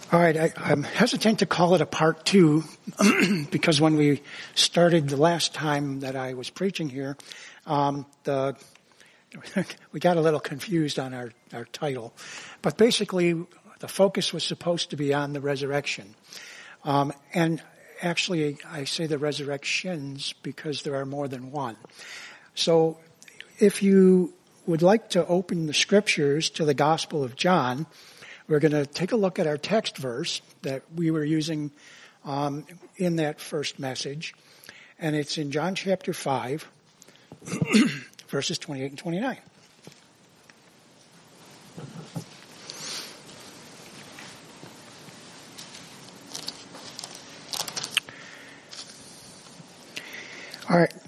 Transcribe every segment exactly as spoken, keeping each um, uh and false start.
All right, I, I'm hesitant to call it a part two because when we started the last time that I was preaching here, um, the we got a little confused on our, our title. But basically, the focus was supposed to be on the resurrection. Um, and actually, I say the resurrections because there are more than one. So if you would like to open the scriptures to the Gospel of John, we're going to take a look at our text verse that we were using um, in that first message. And it's in John chapter five, verses twenty-eight and twenty-nine. All right.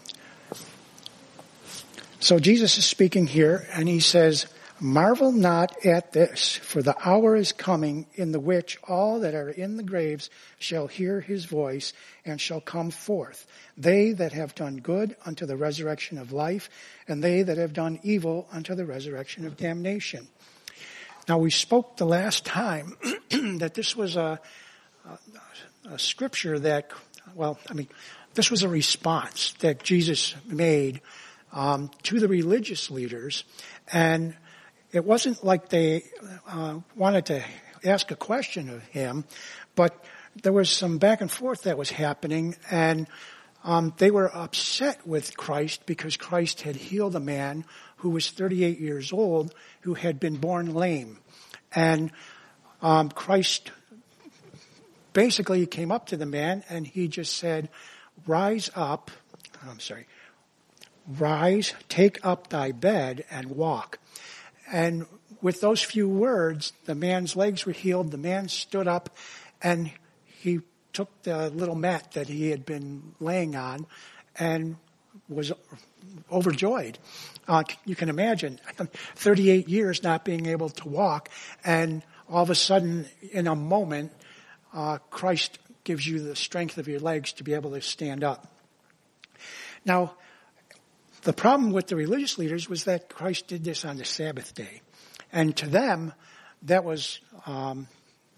So Jesus is speaking here, and he says, "Marvel not at this, for the hour is coming in the which all that are in the graves shall hear his voice and shall come forth. They that have done good unto the resurrection of life, and they that have done evil unto the resurrection of damnation." Now we spoke the last time that this was a, a, a scripture that, well, I mean, this was a response that Jesus made um, to the religious leaders, and it wasn't like they uh, wanted to ask a question of him, but there was some back and forth that was happening, and um, they were upset with Christ because Christ had healed a man who was thirty-eight years old who had been born lame. And um, Christ basically came up to the man and he just said, "Rise up," I'm sorry, "Rise, take up thy bed and walk." And with those few words, the man's legs were healed, the man stood up, and he took the little mat that he had been laying on and was overjoyed. Uh, you can imagine, thirty-eight years not being able to walk, and all of a sudden, in a moment, uh, Christ gives you the strength of your legs to be able to stand up. Now, the problem with the religious leaders was that Christ did this on the Sabbath day. And to them, that was, um,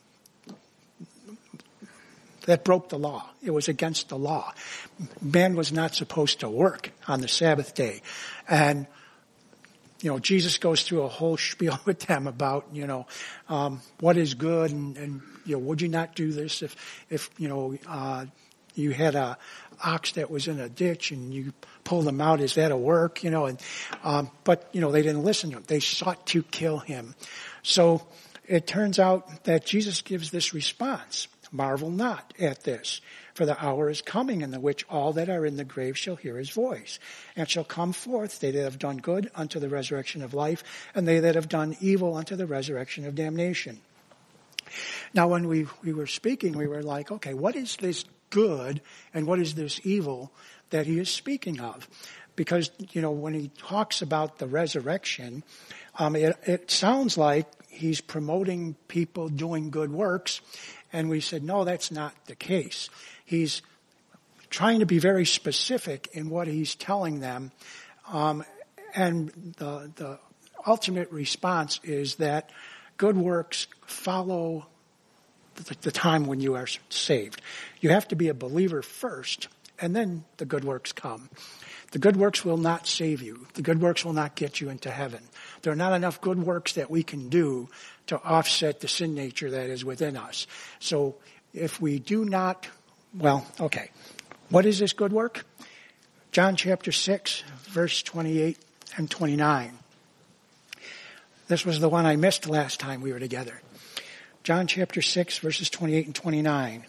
that broke the law. It was against the law. Man was not supposed to work on the Sabbath day. And, you know, Jesus goes through a whole spiel with them about, you know, um, what is good and, and, you know, would you not do this if, if, you know, uh, you had a ox that was in a ditch and you pulled him out, is that a work? You know, and, um, but, you know, they didn't listen to him. They sought to kill him. So it turns out that Jesus gives this response: "Marvel not at this, for the hour is coming in the which all that are in the grave shall hear his voice, and shall come forth, they that have done good unto the resurrection of life, and they that have done evil unto the resurrection of damnation." Now, when we, we were speaking, we were like, okay, what is this good and what is this evil that he is speaking of? Because, you know, when he talks about the resurrection, um, it, it sounds like he's promoting people doing good works. And we said, no, that's not the case. He's trying to be very specific in what he's telling them. Um, and the, the ultimate response is that good works follow the, the time when you are saved. You have to be a believer first, and then the good works come. The good works will not save you. The good works will not get you into heaven. There are not enough good works that we can do to offset the sin nature that is within us. So if we do not, well, okay. What is this good work? John chapter six, verse twenty-eight and twenty-nine. This was the one I missed last time we were together. John chapter six, verses twenty-eight and twenty-nine.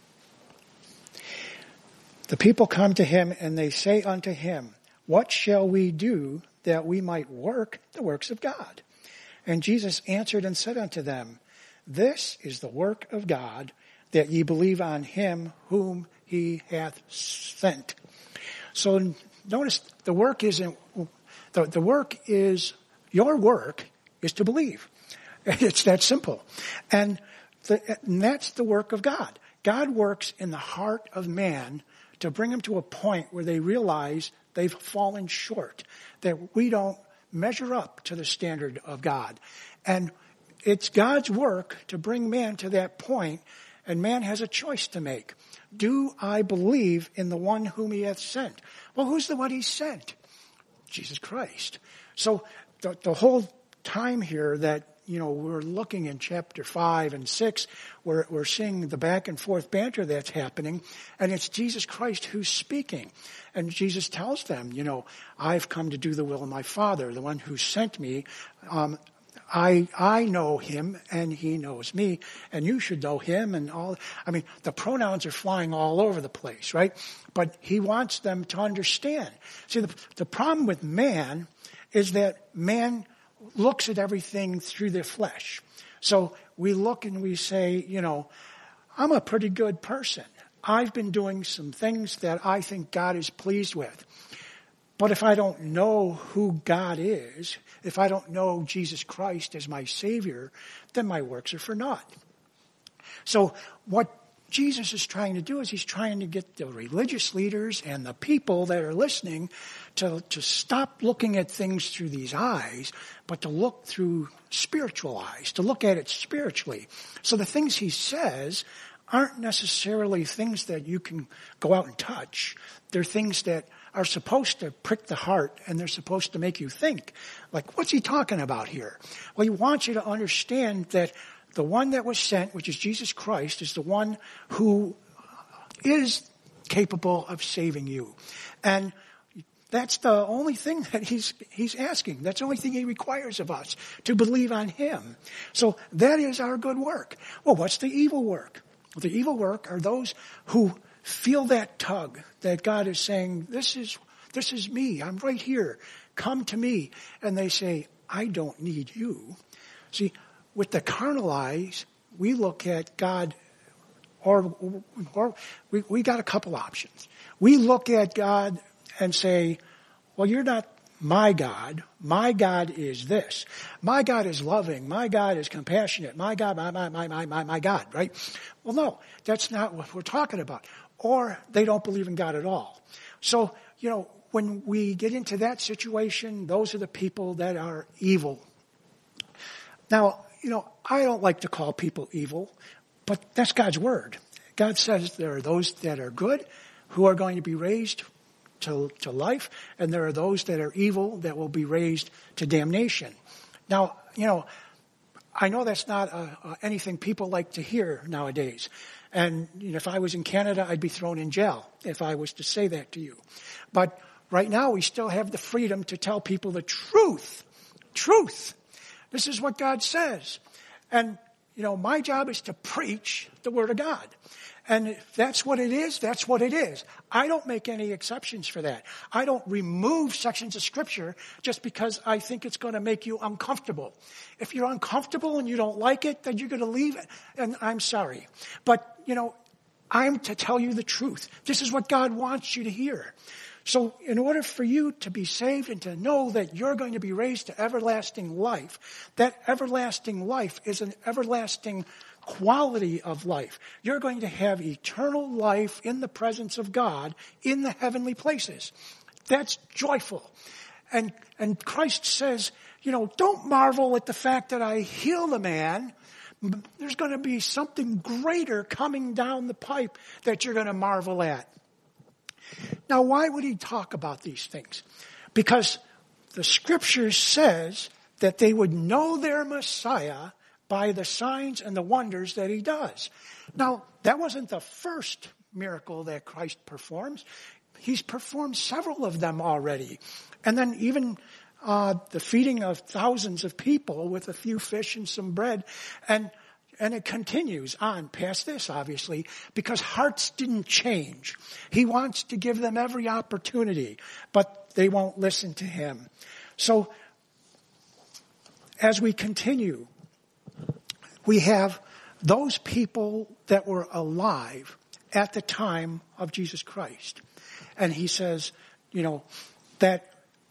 "The people come to him, and they say unto him, What shall we do that we might work the works of God? And Jesus answered and said unto them, This is the work of God, that ye believe on him whom he hath sent." So notice the work isn't, the, the work is, your work is to believe. It's that simple. And, the, and that's the work of God. God works in the heart of man to bring them to a point where they realize they've fallen short, that we don't measure up to the standard of God. And it's God's work to bring man to that point, and man has a choice to make. Do I believe in the one whom he hath sent? Well, who's the one he sent? Jesus Christ. So the, the whole time here that, you know, we're looking in chapter five and six, we're, we're seeing the back and forth banter that's happening, and it's Jesus Christ who's speaking. And Jesus tells them, you know, I've come to do the will of my Father, the one who sent me. Um, I, I know him and he knows me, and you should know him and all. I mean, the pronouns are flying all over the place, right? But he wants them to understand. See, the, the problem with man is that man looks at everything through their flesh. So we look and we say, you know, I'm a pretty good person. I've been doing some things that I think God is pleased with. But if I don't know who God is, if I don't know Jesus Christ as my Savior, then my works are for naught. So what Jesus is trying to do is he's trying to get the religious leaders and the people that are listening to, to stop looking at things through these eyes, but to look through spiritual eyes, to look at it spiritually. So the things he says aren't necessarily things that you can go out and touch. They're things that are supposed to prick the heart, and they're supposed to make you think, like, what's he talking about here? Well, he wants you to understand that the one that was sent, which is Jesus Christ, is the one who is capable of saving you. And that's the only thing that he's he's asking. That's the only thing he requires of us, to believe on him. So that is our good work. Well, what's the evil work? Well, the evil work are those who feel that tug that God is saying, this is this is me. I'm right here. Come to me. And they say, I don't need you. See, with the carnal eyes, we look at God, or, or we, we got a couple options. We look at God and say, well, you're not my God. My God is this. My God is loving. My God is compassionate. My God, my, my, my, my, my, my God, right? Well, no, that's not what we're talking about. Or they don't believe in God at all. So, you know, when we get into that situation, those are the people that are evil. Now, you know, I don't like to call people evil, but that's God's word. God says there are those that are good who are going to be raised to, to life, and there are those that are evil that will be raised to damnation. Now, you know, I know that's not uh, uh, anything people like to hear nowadays. And you know, if I was in Canada, I'd be thrown in jail if I was to say that to you. But right now, we still have the freedom to tell people the truth. Truth. This is what God says. And, you know, my job is to preach the Word of God. And if that's what it is, that's what it is. I don't make any exceptions for that. I don't remove sections of Scripture just because I think it's going to make you uncomfortable. If you're uncomfortable and you don't like it, then you're going to leave it. And I'm sorry. But, you know, I'm to tell you the truth. This is what God wants you to hear. So in order for you to be saved and to know that you're going to be raised to everlasting life, that everlasting life is an everlasting quality of life. You're going to have eternal life in the presence of God in the heavenly places. That's joyful. And, and Christ says, you know, don't marvel at the fact that I healed a man. There's going to be something greater coming down the pipe that you're going to marvel at. Now, why would he talk about these things? Because the Scripture says that they would know their Messiah by the signs and the wonders that he does. Now, that wasn't the first miracle that Christ performs. He's performed several of them already. And then even uh, the feeding of thousands of people with a few fish and some bread. And And it continues on past this, obviously, because hearts didn't change. He wants to give them every opportunity, but they won't listen to him. So, as we continue, we have those people that were alive at the time of Jesus Christ. And he says, you know, that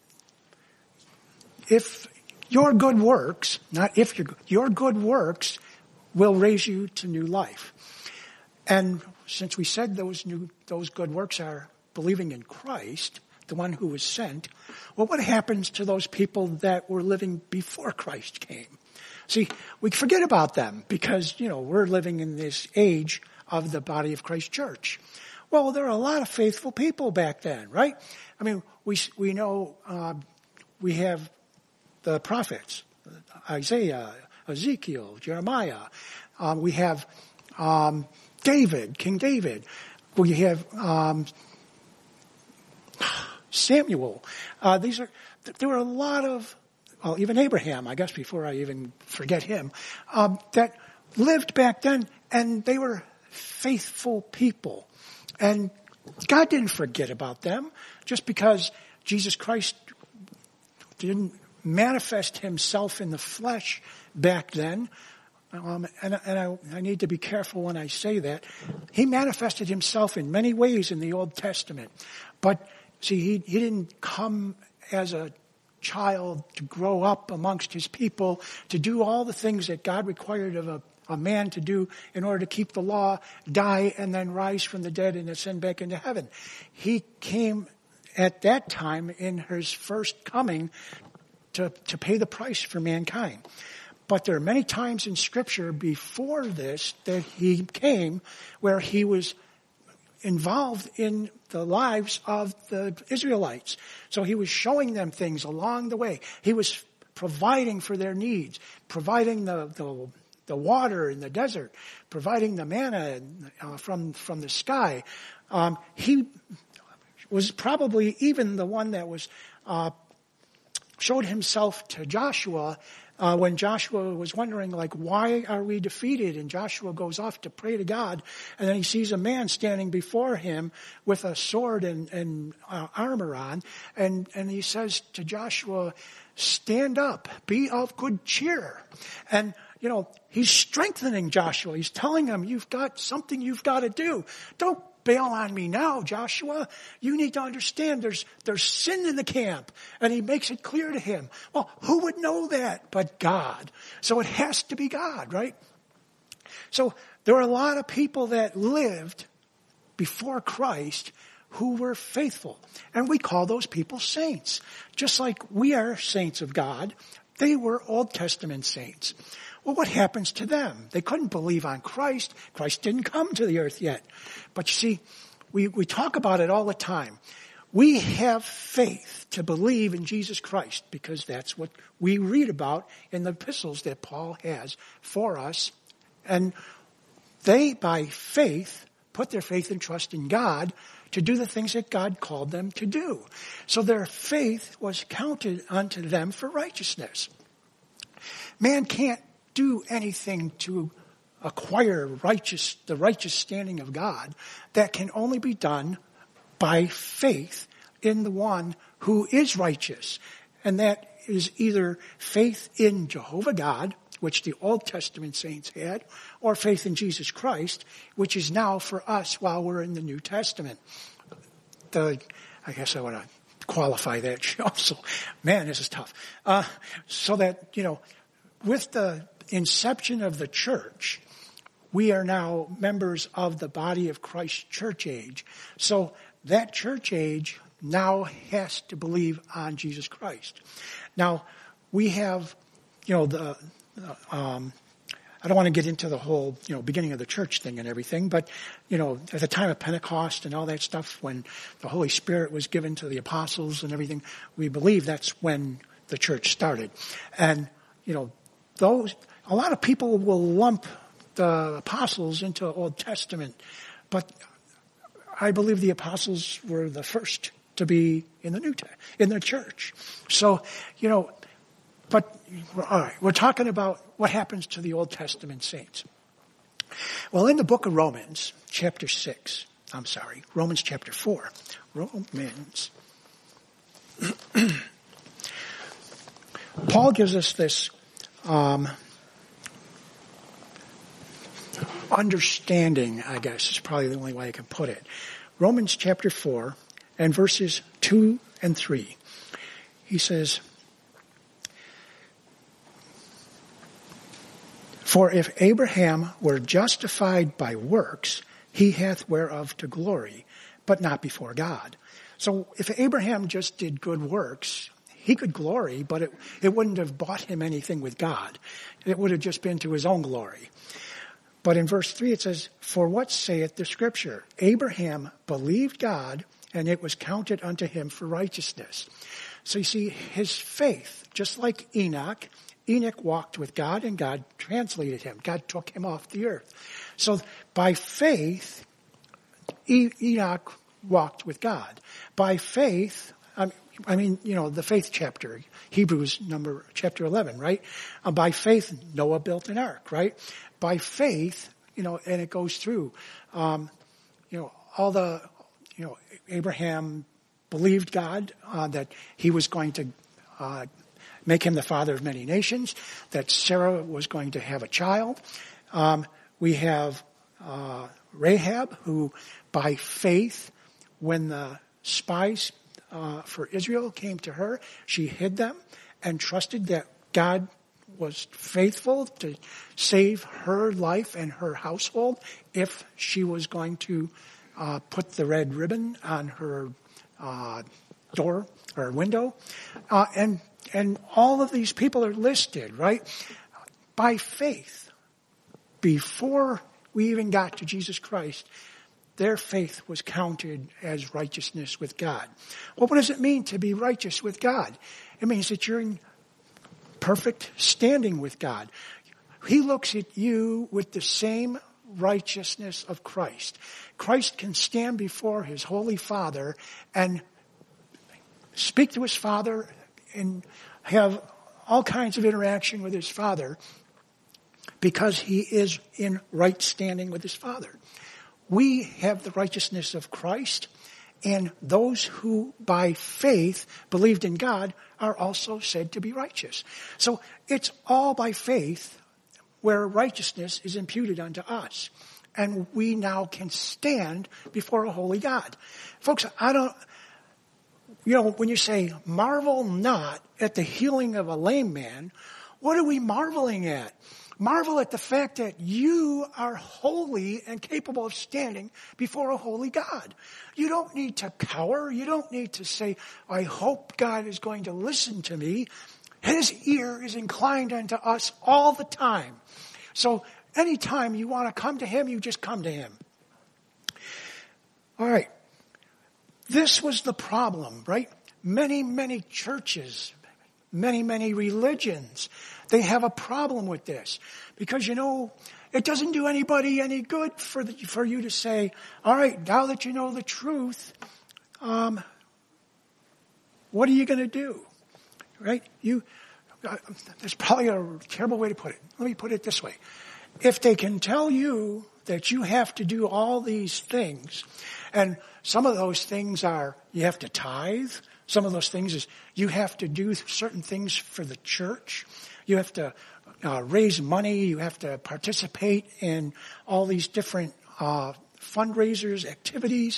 if your good works, not if your, your good works will raise you to new life. And since we said those new, those good works are believing in Christ, the one who was sent, well, what happens to those people that were living before Christ came? See, we forget about them because, you know, we're living in this age of the body of Christ Church. Well, there are a lot of faithful people back then, right? I mean, we we know uh, we have the prophets, Isaiah, Ezekiel, Jeremiah. Um, we have um, David, King David. We have um, Samuel. Uh, these are there were a lot of, well, even Abraham, I guess, before I even forget him, um, that lived back then, and they were faithful people. And God didn't forget about them just because Jesus Christ didn't manifest himself in the flesh back then. Um, and and I, I need to be careful when I say that. He manifested himself in many ways in the Old Testament. But see, he, he didn't come as a child to grow up amongst his people, to do all the things that God required of a a man to do in order to keep the law, die, and then rise from the dead and ascend back into heaven. He came at that time in his first coming to, to pay the price for mankind. But there are many times in Scripture before this that he came where he was involved in the lives of the Israelites. So he was showing them things along the way. He was providing for their needs, providing the, the the water in the desert, providing the manna uh, from, from the sky. Um, he was probably even the one that was, uh, showed himself to Joshua, uh, when Joshua was wondering, like, why are we defeated? And Joshua goes off to pray to God, and then he sees a man standing before him with a sword and, and uh, armor on, and, and he says to Joshua, stand up, be of good cheer. And you know, he's strengthening Joshua. He's telling him, you've got something you've got to do. Don't bail on me now, Joshua. You need to understand there's, there's sin in the camp. And he makes it clear to him. Well, who would know that but God? So it has to be God, right? So there were a lot of people that lived before Christ who were faithful. And we call those people saints. Just like we are saints of God, they were Old Testament saints. Well, what happens to them? They couldn't believe on Christ. Christ didn't come to the earth yet. But you see, we, we talk about it all the time. We have faith to believe in Jesus Christ because that's what we read about in the epistles that Paul has for us. And they, by faith, put their faith and trust in God to do the things that God called them to do. So their faith was counted unto them for righteousness. Man can't do anything to acquire righteous, the righteous standing of God. That can only be done by faith in the one who is righteous. And that is either faith in Jehovah God, which the Old Testament saints had, or faith in Jesus Christ, which is now for us while we're in the New Testament. The, I guess I want to qualify that also. Man, this is tough. Uh, so that, you know, with the inception of the church, we are now members of the body of Christ church age. So that church age now has to believe on Jesus Christ. Now, we have, you know, the, um, I don't want to get into the whole, you know, beginning of the church thing and everything, but, you know, at the time of Pentecost and all that stuff, when the Holy Spirit was given to the apostles and everything, we believe that's when the church started. And, you know, those, a lot of people will lump the apostles into Old Testament, but I believe the apostles were the first to be in the New in the church. So, you know, but all right, we're talking about what happens to the Old Testament saints. Well, in the book of Romans, chapter six, I'm sorry, Romans chapter four, Romans, Paul gives us this um, understanding, I guess, is probably the only way I can put it. Romans chapter four and verses two and three. He says, for if Abraham were justified by works, he hath whereof to glory, but not before God. So if Abraham just did good works, he could glory, but it, it wouldn't have bought him anything with God. It would have just been to his own glory. But in verse three it says, for what saith the scripture? Abraham believed God, and it was counted unto him for righteousness. So you see, his faith, just like Enoch, Enoch walked with God and God translated him. God took him off the earth. So by faith, e- Enoch walked with God. By faith, I mean, I mean, you know, the faith chapter, Hebrews number, chapter eleven, right? Uh, by faith, Noah built an ark, right? By faith, you know, and it goes through, um, you know, all the, you know, Abraham believed God, uh, that he was going to, uh, make him the father of many nations, that Sarah was going to have a child. Um, we have, uh, Rahab, who by faith, when the spies, uh, for Israel came to her, she hid them and trusted that God was faithful to save her life and her household if she was going to uh, put the red ribbon on her uh, door or window. Uh, and and all of these people are listed, right? By faith. Before we even got to Jesus Christ, their faith was counted as righteousness with God. Well, what does it mean to be righteous with God? It means that you're in perfect standing with God. He looks at you with the same righteousness of Christ. Christ can stand before his holy Father and speak to his Father and have all kinds of interaction with his Father because he is in right standing with his Father. We have the righteousness of Christ, and those who by faith believed in God are also said to be righteous. So it's all by faith where righteousness is imputed unto us. And we now can stand before a holy God. Folks, I don't, you know, when you say, marvel not at the healing of a lame man, what are we marveling at? Marvel at the fact that you are holy and capable of standing before a holy God. You don't need to cower. You don't need to say, I hope God is going to listen to me. His ear is inclined unto us all the time. So anytime you want to come to him, you just come to him. All right. This was the problem, right? Many, many churches, many, many religions, they have a problem with this because, you know, it doesn't do anybody any good for the, for you to say, all right, now that you know the truth, um, what are you going to do? Right? You, uh, there's probably a terrible way to put it. Let me put it this way. If they can tell you that you have to do all these things, and some of those things are you have to tithe, some of those things is you have to do certain things for the church. You have to uh, raise money. You have to participate in all these different uh, fundraisers, activities.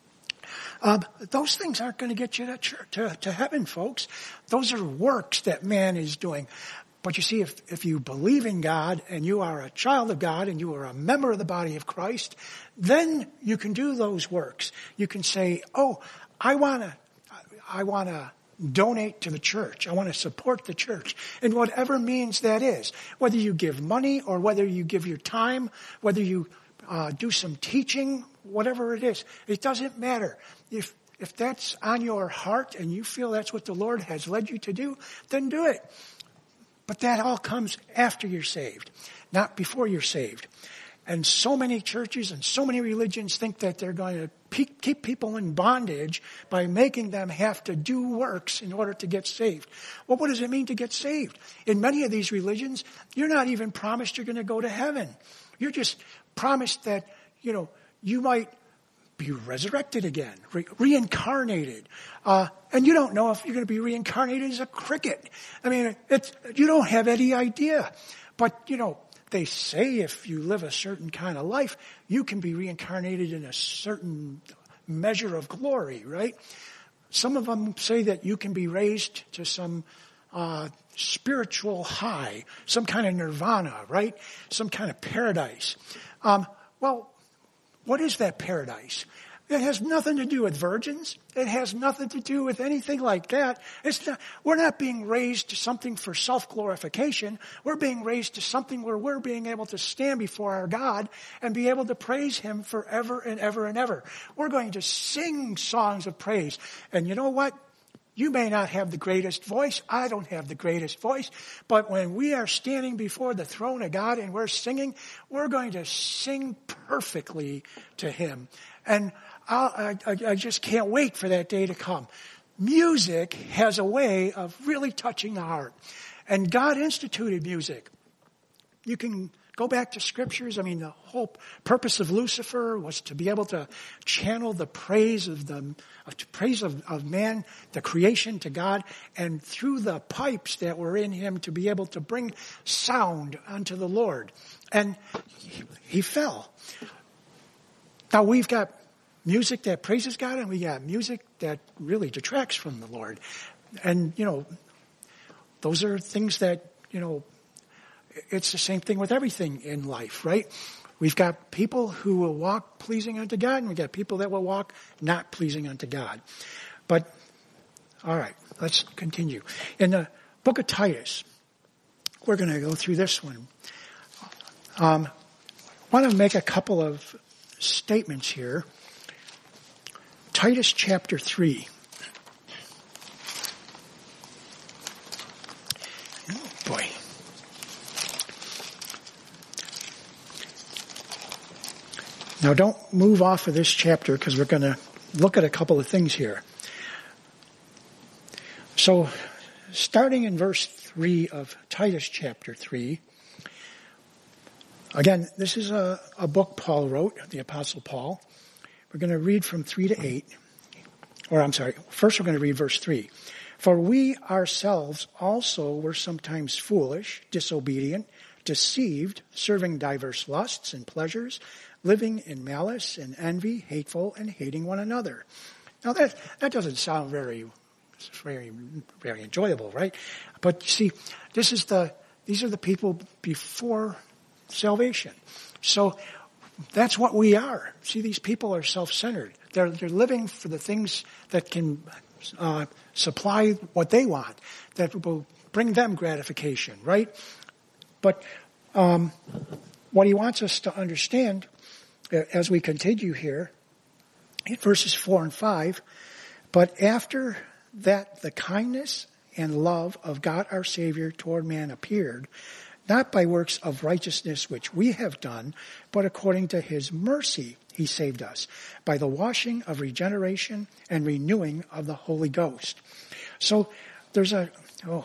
Um, those things aren't going to get you to, church, to, to heaven, folks. Those are works that man is doing. But you see, if, if you believe in God and you are a child of God and you are a member of the body of Christ, then you can do those works. You can say, oh, I want to, I want to donate to the church. I want to support the church in whatever means that is. Whether you give money or whether you give your time, whether you uh, do some teaching, whatever it is, it doesn't matter. If if that's on your heart and you feel that's what the Lord has led you to do, then do it. But that all comes after you're saved, not before you're saved. And so many churches and so many religions think that they're going to pe- keep people in bondage by making them have to do works in order to get saved. Well, what does it mean to get saved? In many of these religions, you're not even promised you're going to go to heaven. You're just promised that, you know, you might be resurrected again, re- reincarnated. Uh, and you don't know if you're going to be reincarnated as a cricket. I mean, it's, you don't have any idea. But, you know, they say if you live a certain kind of life, you can be reincarnated in a certain measure of glory, right? Some of them say that you can be raised to some uh, spiritual high, some kind of nirvana, right? Some kind of paradise. Um, well, what is that paradise? It has nothing to do with virgins. It has nothing to do with anything like that. It's not, we're not being raised to something for self-glorification. We're being raised to something where we're being able to stand before our God and be able to praise Him forever and ever and ever. We're going to sing songs of praise. And you know what? You may not have the greatest voice. I don't have the greatest voice. But when we are standing before the throne of God and we're singing, we're going to sing perfectly to Him. And I, I, I just can't wait for that day to come. Music has a way of really touching the heart. And God instituted music. You can go back to scriptures. I mean, the whole purpose of Lucifer was to be able to channel the praise of the uh, praise of, of man, the creation, to God, and through the pipes that were in him to be able to bring sound unto the Lord. And he, he fell. Now we've got music that praises God, and we got music that really detracts from the Lord. And, you know, those are things that, you know, it's the same thing with everything in life, right? We've got people who will walk pleasing unto God, and we've got people that will walk not pleasing unto God. But, all right, let's continue. In the book of Titus, we're going to go through this one. Um, I want to make a couple of statements here. Titus chapter three. Oh, boy. Now don't move off of this chapter because we're going to look at a couple of things here. So, starting in verse three of Titus chapter three, again, this is a, a book Paul wrote, the Apostle Paul. We're going to read from three to eight. Or I'm sorry, first we're going to read verse three. For we ourselves also were sometimes foolish, disobedient, deceived, serving diverse lusts and pleasures, living in malice and envy, hateful and hating one another. Now that that doesn't sound very, very, very enjoyable, right? But you see, this is the these are the people before salvation. So that's what we are. See, these people are self-centered. They're they're living for the things that can uh, supply what they want, that will bring them gratification, right? But um, what he wants us to understand, as we continue here, in verses four and five, but after that the kindness and love of God our Savior toward man appeared, not by works of righteousness which we have done, but according to His mercy He saved us, by the washing of regeneration and renewing of the Holy Ghost. So there's a, oh,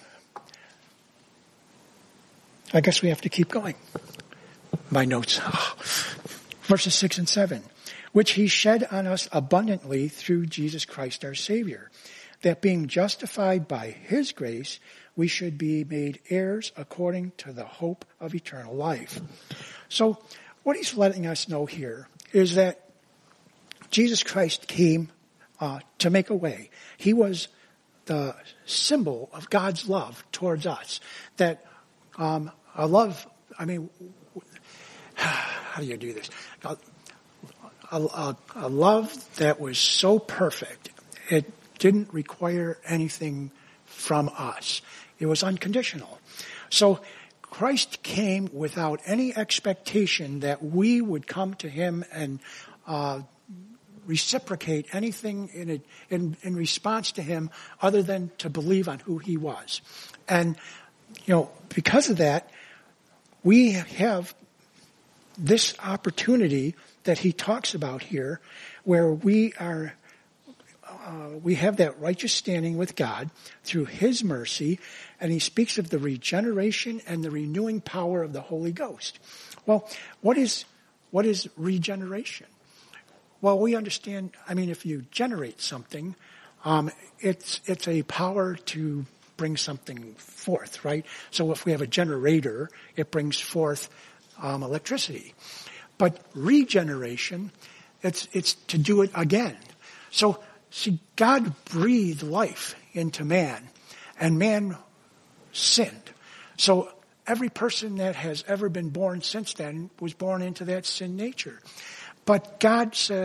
I guess we have to keep going. My notes. Oh. Verses six and seven, which He shed on us abundantly through Jesus Christ our Savior, that being justified by His grace, we should be made heirs according to the hope of eternal life. So what he's letting us know here is that Jesus Christ came uh, to make a way. He was the symbol of God's love towards us. That um, a love, I mean, how do you do this? A, a, a love that was so perfect, it didn't require anything from us. It was unconditional. So Christ came without any expectation that we would come to Him and uh, reciprocate anything in, a, in in response to Him other than to believe on who He was. And, you know, because of that, we have this opportunity that He talks about here where we are Uh, we have that righteous standing with God through His mercy, and He speaks of the regeneration and the renewing power of the Holy Ghost. Well, what is what is regeneration? Well, we understand, I mean, if you generate something, um, it's it's a power to bring something forth, right? So if we have a generator, it brings forth um, electricity. But regeneration, it's it's to do it again. So see, God breathed life into man, and man sinned. So every person that has ever been born since then was born into that sin nature. But God says,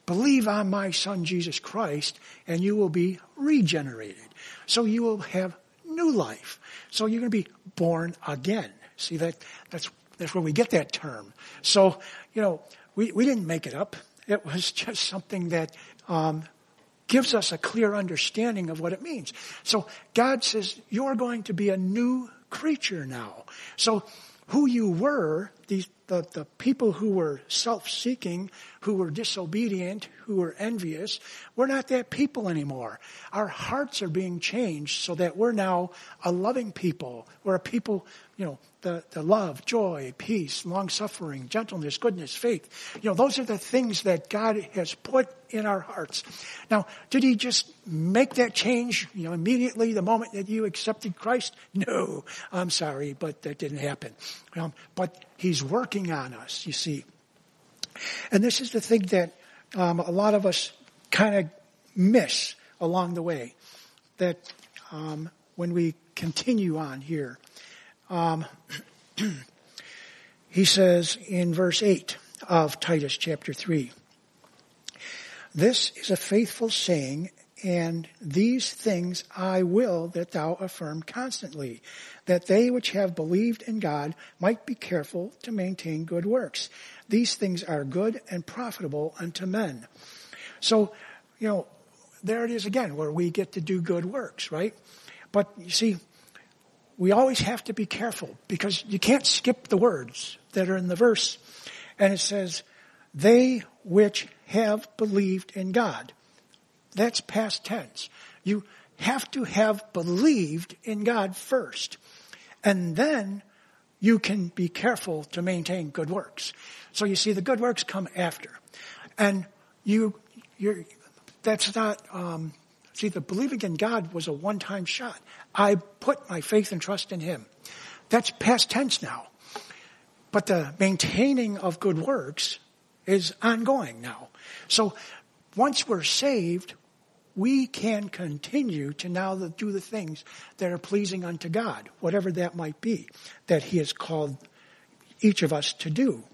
believe on my Son, Jesus Christ, and you will be regenerated. So you will have new life. So you're going to be born again. See, that that's that's where we get that term. So, you know, we, we didn't make it up. It was just something that um, gives us a clear understanding of what it means. So God says, you're going to be a new creature now. So who you were, these the, the people who were self-seeking, who were disobedient, who were envious, we're not that people anymore. Our hearts are being changed so that we're now a loving people. We're a people, you know, the, the love, joy, peace, long-suffering, gentleness, goodness, faith. You know, those are the things that God has put in our hearts. Now, did he just make that change, you know, immediately the moment that you accepted Christ? No, I'm sorry, but that didn't happen. Um, but he's working on us, you see. And this is the thing that um, a lot of us kind of miss along the way, that um, when we continue on here. Um, he says in verse eight of Titus chapter three, this is a faithful saying, and these things I will that thou affirm constantly, that they which have believed in God might be careful to maintain good works. These things are good and profitable unto men. So, you know, there it is again, where we get to do good works, right? But you see, we always have to be careful, because you can't skip the words that are in the verse. And it says, they which have believed in God. That's past tense. You have to have believed in God first. And then you can be careful to maintain good works. So you see, the good works come after. And you, you're, that's not, um, see, the believing in God was a one-time shot. I put my faith and trust in him. That's past tense now. But the maintaining of good works is ongoing now. So once we're saved, we can continue to now do the things that are pleasing unto God, whatever that might be, that he has called each of us to do.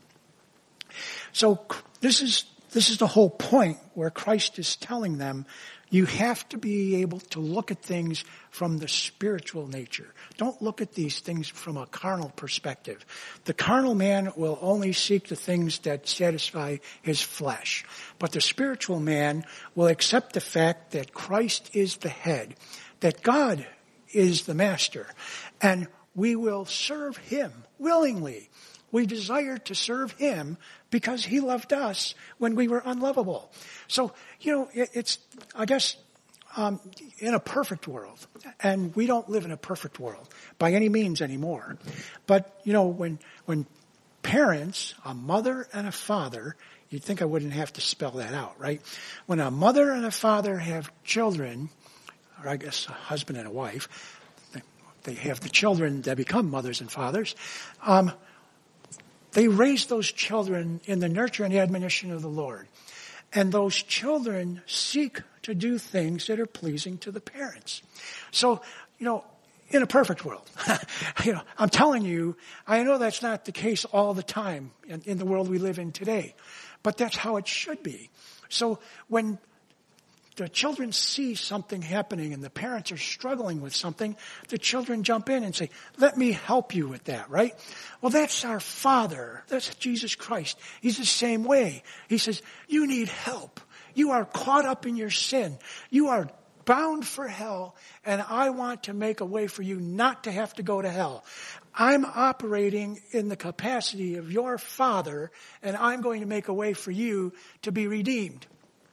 So this is this is the whole point where Christ is telling them, you have to be able to look at things from the spiritual nature. Don't look at these things from a carnal perspective. The carnal man will only seek the things that satisfy his flesh. But the spiritual man will accept the fact that Christ is the head, that God is the master, and we will serve him willingly. We desire to serve him because he loved us when we were unlovable. So, you know, it, it's, I guess, um, in a perfect world, and we don't live in a perfect world by any means anymore. But, you know, when, when parents, a mother and a father, you'd think I wouldn't have to spell that out, right? When a mother and a father have children, or I guess a husband and a wife, they have the children that become mothers and fathers, um, they raise those children in the nurture and admonition of the Lord. And those children seek to do things that are pleasing to the parents. So, you know, in a perfect world, you know, I'm telling you, I know that's not the case all the time in, in the world we live in today, but that's how it should be. So when the children see something happening and the parents are struggling with something, the children jump in and say, let me help you with that, right? Well, that's our Father. That's Jesus Christ. He's the same way. He says, you need help. You are caught up in your sin. You are bound for hell, and I want to make a way for you not to have to go to hell. I'm operating in the capacity of your Father, and I'm going to make a way for you to be redeemed.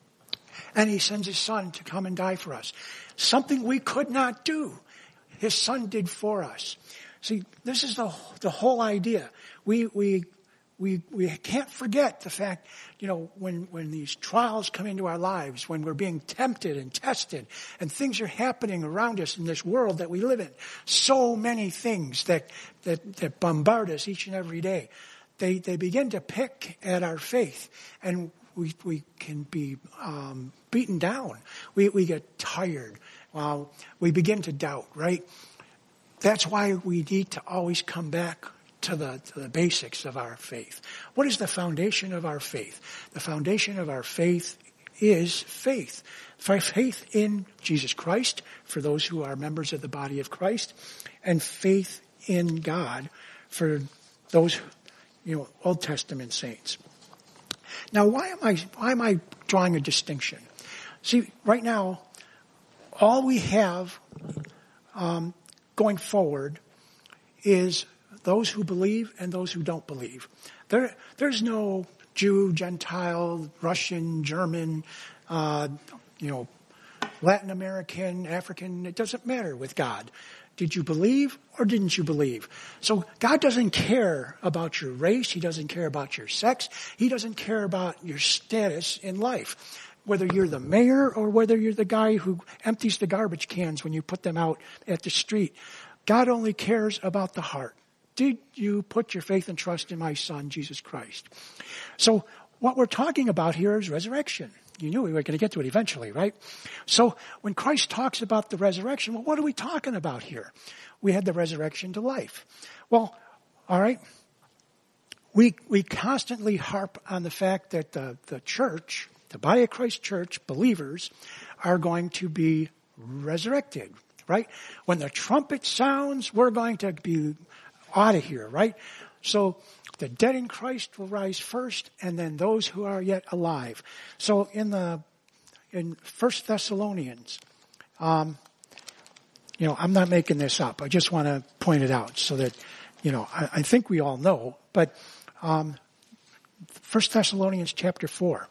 And he sends his Son to come and die for us. Something we could not do, his Son did for us. See, this is the the whole idea. We we we we can't forget the fact, you know, when when these trials come into our lives, when we're being tempted and tested, and things are happening around us in this world that we live in. So many things that that, that bombard us each and every day. They they begin to pick at our faith, and We we can be um, beaten down. We we get tired. Uh, we begin to doubt, right? That's why we need to always come back to the to the basics of our faith. What is the foundation of our faith? The foundation of our faith is faith. Faith in Jesus Christ for those who are members of the body of Christ, and faith in God for those, you know, Old Testament saints. Now, why am I, why am I drawing a distinction? See, right now, all we have um, going forward is those who believe and those who don't believe. There, there's no Jew, Gentile, Russian, German, uh, you know, Latin American, African. It doesn't matter with God. Did you believe or didn't you believe? So God doesn't care about your race. He doesn't care about your sex. He doesn't care about your status in life. Whether you're the mayor or whether you're the guy who empties the garbage cans when you put them out at the street. God only cares about the heart. Did you put your faith and trust in my son, Jesus Christ? So what we're talking about here is resurrection. You knew we were going to get to it eventually, right? So when Christ talks about the resurrection, well, what are we talking about here? We had the resurrection to life. Well, all right. We, we constantly harp on the fact that the, the church, the body of Christ church, believers, are going to be resurrected, right? When the trumpet sounds, we're going to be out of here, right? So the dead in Christ will rise first, and then those who are yet alive. So in the in First Thessalonians, um, you know, I'm not making this up. I just want to point it out so that, you know, I, I think we all know. But um, First Thessalonians chapter four.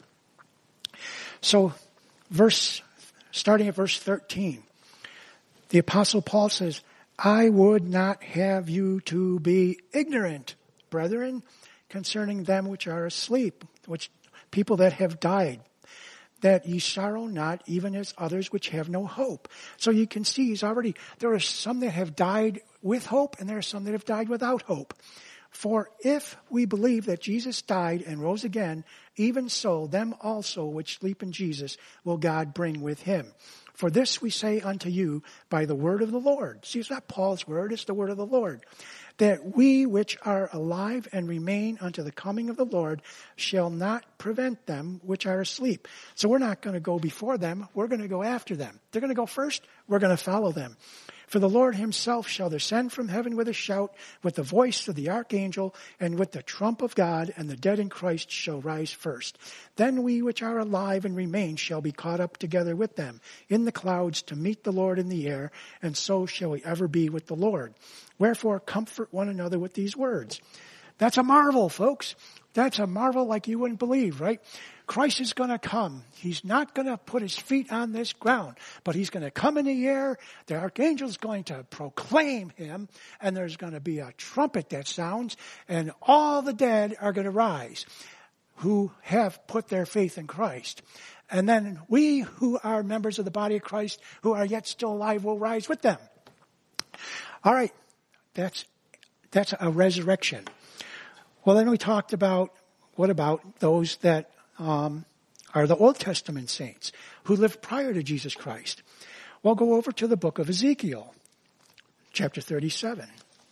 So, verse starting at verse thirteen, the Apostle Paul says, "I would not have you to be ignorant, brethren, concerning them which are asleep, which people that have died, that ye sorrow not, even as others which have no hope." So you can see he's already, there are some that have died with hope, and there are some that have died without hope. "For if we believe that Jesus died and rose again, even so them also which sleep in Jesus will God bring with him. For this we say unto you by the word of the Lord." See, it's not Paul's word, it's the word of the Lord. "That we which are alive and remain unto the coming of the Lord shall not prevent them which are asleep." So we're not going to go before them, we're going to go after them. They're going to go first, we're going to follow them. "For the Lord himself shall descend from heaven with a shout, with the voice of the archangel, and with the trump of God, and the dead in Christ shall rise first. Then we which are alive and remain shall be caught up together with them in the clouds to meet the Lord in the air, and so shall we ever be with the Lord. Wherefore comfort one another with these words." That's a marvel, folks. That's a marvel like you wouldn't believe, right? Christ is going to come. He's not going to put his feet on this ground, but he's going to come in the air. The archangel's going to proclaim him, and there's going to be a trumpet that sounds, and all the dead are going to rise who have put their faith in Christ. And then we who are members of the body of Christ, who are yet still alive, will rise with them. All right. That's, that's a resurrection. Well, then we talked about, what about those that um, are the Old Testament saints who lived prior to Jesus Christ? Well, go over to the book of Ezekiel, chapter thirty-seven.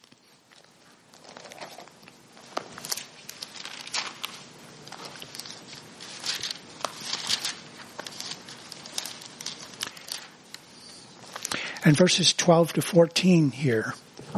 And verses twelve to fourteen here.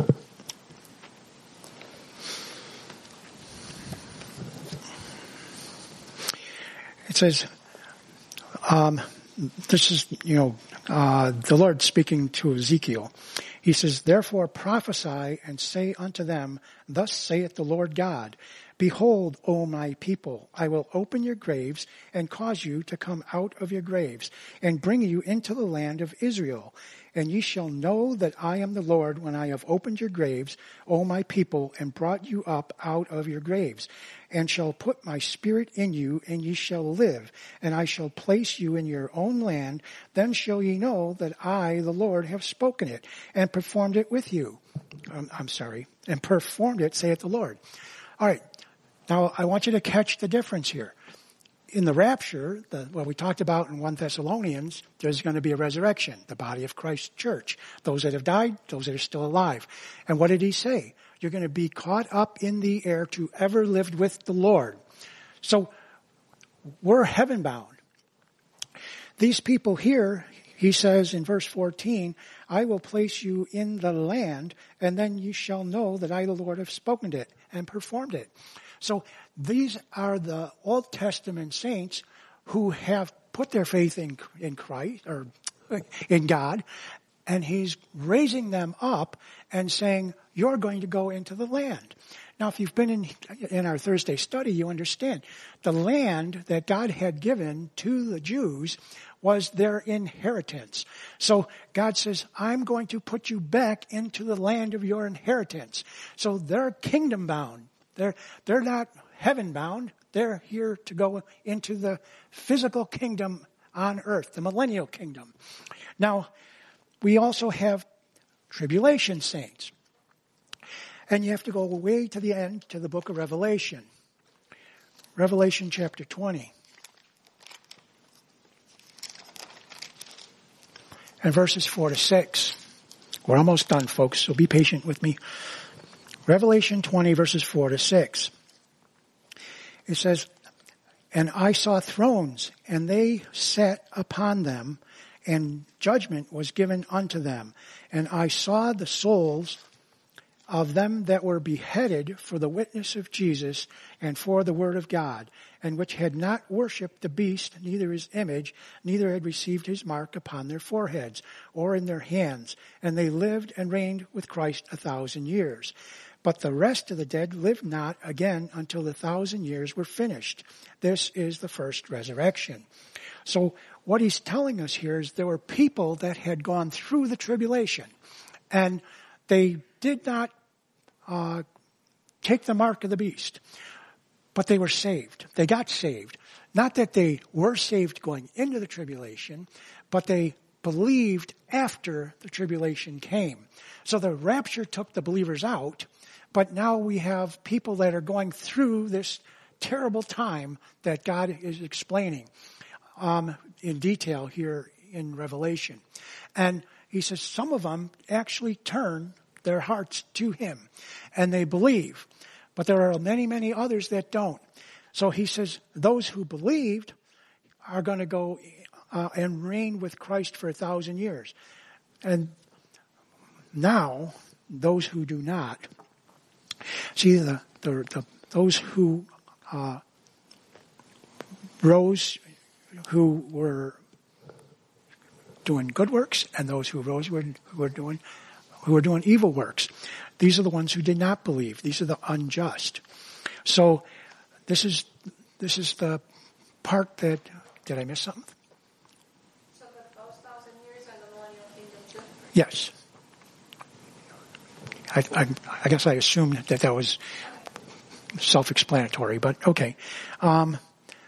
It says, um, this is, you know, uh, the Lord speaking to Ezekiel. He says, "Therefore prophesy and say unto them, Thus saith the Lord God, Behold, O my people, I will open your graves and cause you to come out of your graves and bring you into the land of Israel. And ye shall know that I am the Lord when I have opened your graves, O my people, and brought you up out of your graves, and shall put my spirit in you, and ye shall live, and I shall place you in your own land. Then shall ye know that I, the Lord, have spoken it, and performed it with you." Um, I'm sorry, and performed it, saith the Lord. All right, now I want you to catch the difference here. In the rapture, the, what we talked about in First Thessalonians, there's going to be a resurrection, the body of Christ's church. Those that have died, those that are still alive. And what did he say? You're going to be caught up in the air to ever live with the Lord. So we're heaven bound. these people here, he says in verse fourteen, I will place you in the land, and then you shall know that I, the Lord, have spoken it and performed it. So these are the Old Testament saints who have put their faith in, in Christ, or in God, and he's raising them up and saying, you're going to go into the land. Now, if you've been in, in our Thursday study, you understand the land that God had given to the Jews was their inheritance. So God says, I'm going to put you back into the land of your inheritance. So they're kingdom bound. They're, they're not heaven bound. They're here to go into the physical kingdom on earth, the millennial kingdom. Now, we also have tribulation saints. And you have to go way to the end, to the book of Revelation. Revelation chapter twenty. And verses four to six. We're almost done, folks, so be patient with me. Revelation twenty, verses four to six. It says, and I saw thrones, and they sat upon them, and judgment was given unto them. And I saw the souls of them that were beheaded for the witness of Jesus and for the word of God, and which had not worshipped the beast, neither his image, neither had received his mark upon their foreheads or in their hands. And they lived and reigned with Christ a thousand years. But the rest of the dead lived not again until the thousand years were finished. This is the first resurrection. So what he's telling us here is there were people that had gone through the tribulation, and they did not uh, take the mark of the beast, but they were saved. They got saved. Not that they were saved going into the tribulation, but they believed after the tribulation came. So the rapture took the believers out, but now we have people that are going through this terrible time that God is explaining um, in detail here in Revelation. And he says some of them actually turn their hearts to him, and they believe. But there are many, many others that don't. So he says those who believed are going to go uh, and reign with Christ for a thousand years. And now, those who do not, see, the, the, the those who uh, rose, who were doing good works, and those who rose were, who were doing who were doing evil works. These are the ones who did not believe. These are the unjust. So this is this is the part that, did I miss something? So the those thousand years and the millennial kingdom too? Yes. I, I, I guess I assumed that that was self-explanatory, but okay. Um,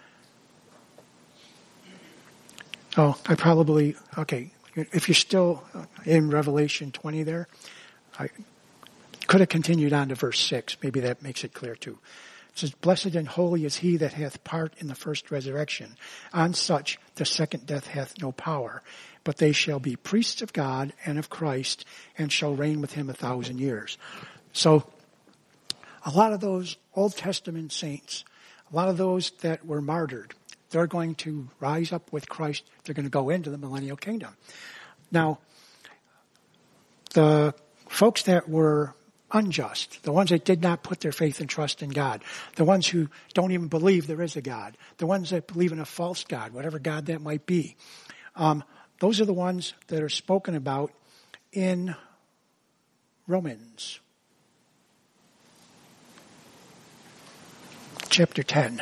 oh, I probably, okay. If you're still in Revelation twenty there, I could have continued on to verse six. Maybe that makes it clear too. It says, blessed and holy is he that hath part in the first resurrection. On such the second death hath no power. But they shall be priests of God and of Christ, and shall reign with him a thousand years. So, a lot of those Old Testament saints, a lot of those that were martyred, they're going to rise up with Christ. They're going to go into the millennial kingdom. Now, the folks that were unjust, the ones that did not put their faith and trust in God, the ones who don't even believe there is a God, the ones that believe in a false God, whatever God that might be, um, those are the ones that are spoken about in Romans chapter ten.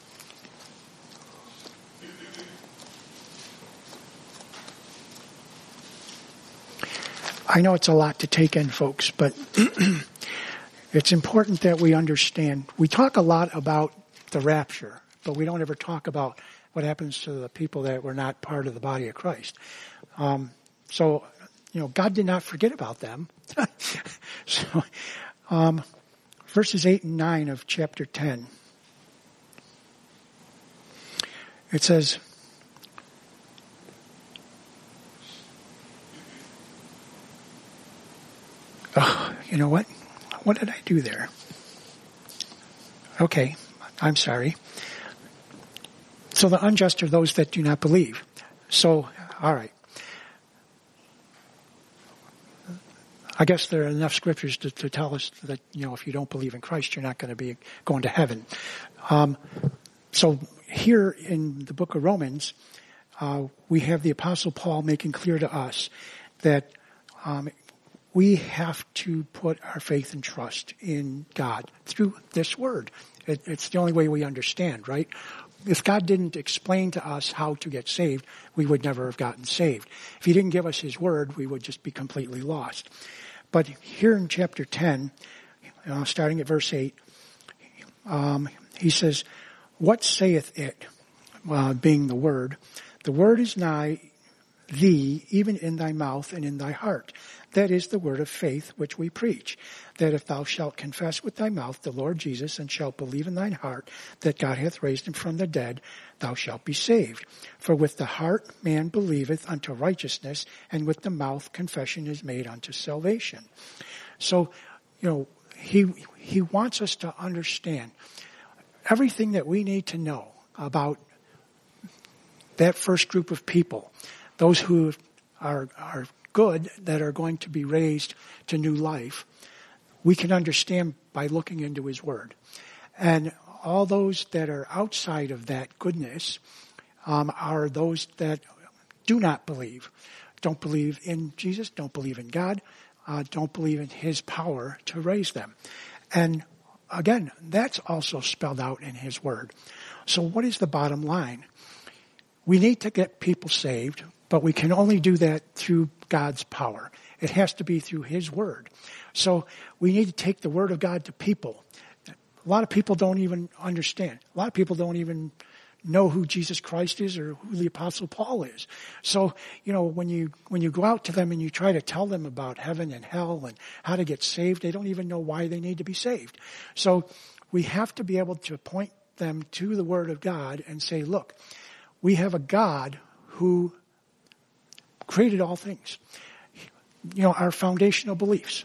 I know it's a lot to take in, folks, but it's important that we understand. We talk a lot about the rapture, but we don't ever talk about what happens to the people that were not part of the body of Christ. Um, so, you know, God did not forget about them. so, um, verses eight and nine of chapter ten. It says, oh, you know what? What did I do there? Okay, I'm sorry. So the unjust are those that do not believe. So, all right. I guess there are enough scriptures to, to tell us that, you know, if you don't believe in Christ, you're not going to be going to heaven. Um, so here in the book of Romans, uh, we have the Apostle Paul making clear to us that um, we have to put our faith and trust in God through this word. It, it's the only way we understand, right? If God didn't explain to us how to get saved, we would never have gotten saved. If he didn't give us his word, we would just be completely lost. But here in chapter ten, uh, starting at verse eight, um, he says, "What saith it?" Uh, being the word. "The word is nigh thee, even in thy mouth and in thy heart. That is the word of faith which we preach. That if thou shalt confess with thy mouth the Lord Jesus, and shalt believe in thine heart that God hath raised him from the dead, thou shalt be saved. For with the heart man believeth unto righteousness, and with the mouth confession is made unto salvation." So, you know, he he wants us to understand everything that we need to know about that first group of people, those who are are good, that are going to be raised to new life. We can understand by looking into his word. And all those that are outside of that goodness um, are those that do not believe. Don't believe in Jesus, don't believe in God, uh, don't believe in his power to raise them. And again, that's also spelled out in his word. So what is the bottom line? We need to get people saved, but we can only do that through God's power. It has to be through his word. So we need to take the word of God to people. A lot of people don't even understand. A lot of people don't even know who Jesus Christ is or who the Apostle Paul is. So, you know, when you when you go out to them and you try to tell them about heaven and hell and how to get saved, they don't even know why they need to be saved. So we have to be able to point them to the word of God and say, look, we have a God who created all things. You know, our foundational beliefs.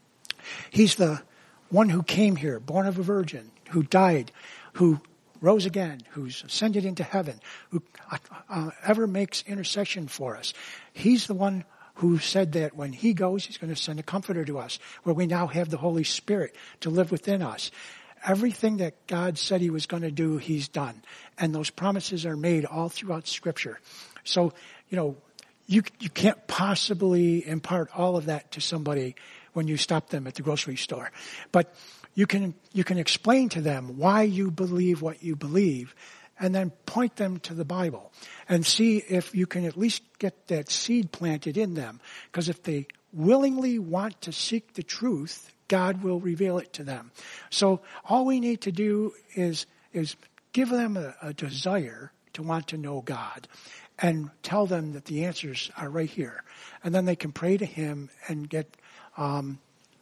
He's the one who came here, born of a virgin, who died, who rose again, who's ascended into heaven, who uh, ever makes intercession for us. He's the one who said that when he goes, he's going to send a comforter to us, where we now have the Holy Spirit to live within us. Everything that God said he was going to do, he's done. And those promises are made all throughout Scripture. So, you know, you you can't possibly impart all of that to somebody when you stop them at the grocery store. But you can you can explain to them why you believe what you believe, and then point them to the Bible and see if you can at least get that seed planted in them. Because if they willingly want to seek the truth, God will reveal it to them. So all we need to do is is give them a, a desire to want to know God, and tell them that the answers are right here. And then they can pray to him and get um,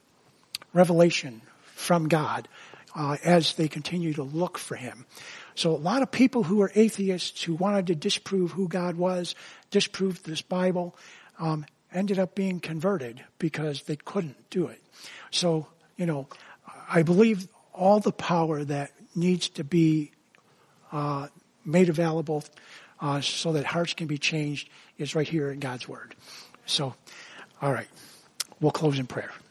revelation from God uh, as they continue to look for him. So a lot of people who were atheists, who wanted to disprove who God was, disprove this Bible, um, ended up being converted because they couldn't do it. So, you know, I believe all the power that needs to be uh, made available Uh, so that hearts can be changed is right here in God's word. So, all right, we'll close in prayer.